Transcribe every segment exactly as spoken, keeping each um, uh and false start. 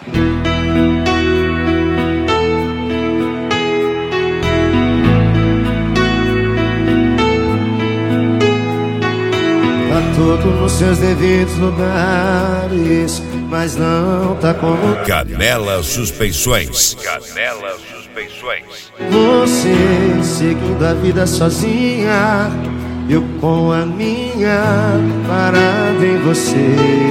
Tá tudo nos seus devidos lugares, mas não tá como Canela Suspensões. Canela Suspensões. você, seguindo a vida sozinha, eu com a minha parada em você.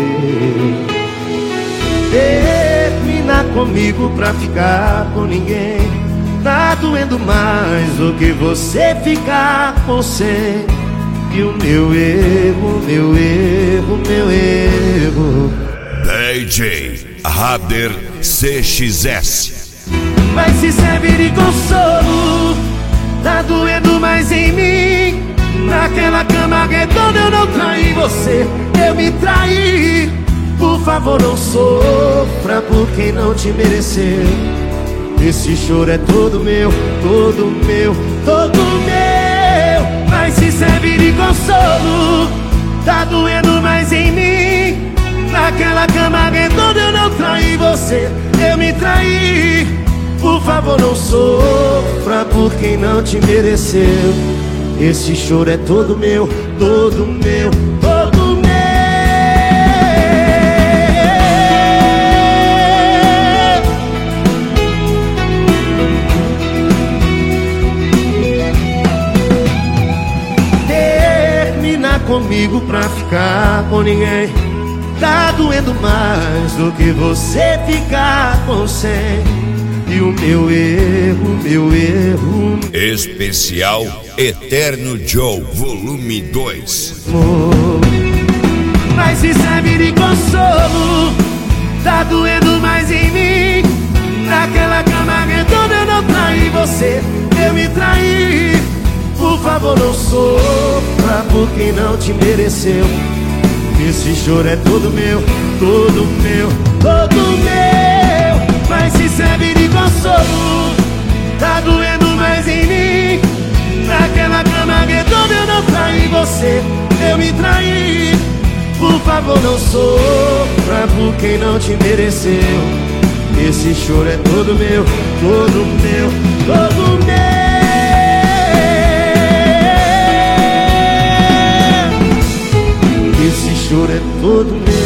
Terminar comigo pra ficar com ninguém, tá doendo mais do que você ficar com cem. E o meu erro, meu erro, meu erro, D J Rader C X S. mas se servir de consolo, tá doendo mais em mim. Naquela cama redonda eu não traí você, eu me traí. Por favor não sofra por quem não te mereceu. Esse choro é todo meu, todo meu, todo meu. Mas se serve de consolo, tá doendo mais em mim. Naquela cama redonda eu não traí você, eu me traí. Por favor não sofra por quem não te mereceu. Esse choro é todo meu, todo meu, todo meu. Terminar comigo pra ficar com ninguém, tá doendo mais do que você ficar com cem. E o meu erro, meu erro, Especial Eterno Joe, volume dois. amor. Mas se serve de consolo, tá doendo mais em mim. Naquela cama redonda eu não traí você, eu me traí. Por favor não sofra por quem não te mereceu. Esse choro é todo meu, todo meu, todo meu. Mas se serve de consolo, tá doendo mais em mim. Naquela cama redonda eu não traí você, eu me traí. Por favor não sofra por quem não te mereceu. Esse choro é todo meu, todo meu, todo meu. Esse choro é todo meu.